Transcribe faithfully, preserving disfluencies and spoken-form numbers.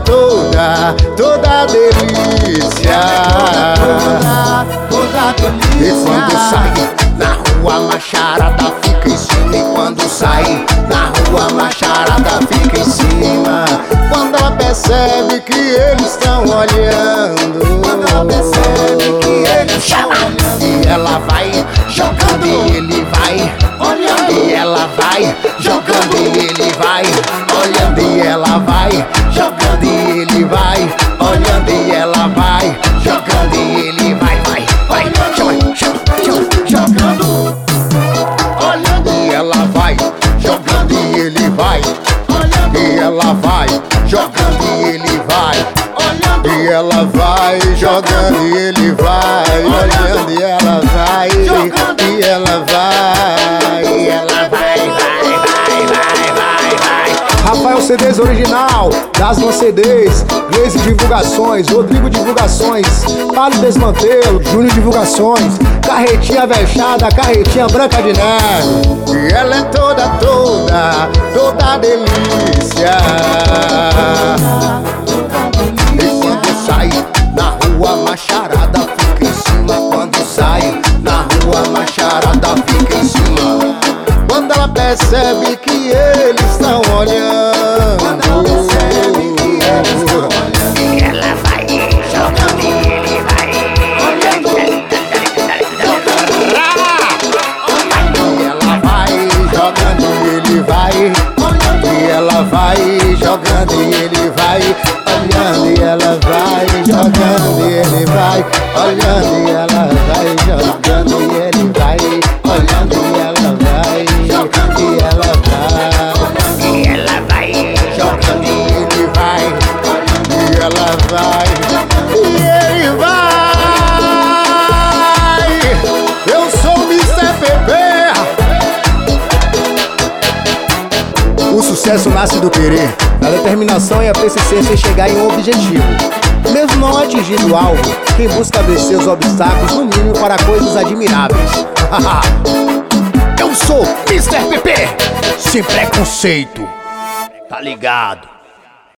toda, toda delícia. Toda delícia. E quando sai na rua a macharada fica em cima. E quando sai na rua a macharada fica em cima. Quando ela percebe que eles estão olhando, Quando ela percebe que eles estão olhando, e ela vai jogando e ele vai olhando, e ela vai jogando e ele vai olhando, e ela vai jogando e ele vai olhando, e ela vai jogando e ele vai, vai, vai, joga, joga, joga, jogando, olhando, e ela vai jogando e ele vai olhando, e ela vai jogando e ele vai olhando, e ela vai jogando e ele vai olhando, e ela vai e ela vai e ela vai, vai, vai, vai, vai, vai. Rafael C Ds original, Dasman C Ds, Glaze Divulgações, Rodrigo Divulgações, Paulo Desmantelo, Júnior Divulgações, Carretinha Vexada, Carretinha Branca de Neve. E ela é toda, toda, toda delícia. E quando sai na rua a macharada fica em cima. Quando sai na rua a macharada fica em cima. Quando ela percebe que eles estão olhando, quando ela percebe que eles estão olhando, e ela vai jogando e ele vai olhando, e ela vai jogando e ele vai olhando, e ela vai jogando e ele vai olhando, e ela vai jogando e ele vai olhando, e ela vai jogando e ele vai olhando, e ela vai jogando e ela vai, e ela vai jogando e ele vai olhando, e ela vai e ele vai. Eu sou o mister Pepe. O sucesso nasce do querer, da determinação e a persistência em chegar em um objetivo. Mesmo não atingindo o alvo, quem busca vencer os obstáculos, no mínimo para coisas admiráveis. Eu sou mister Pepe, sem preconceito, tá ligado?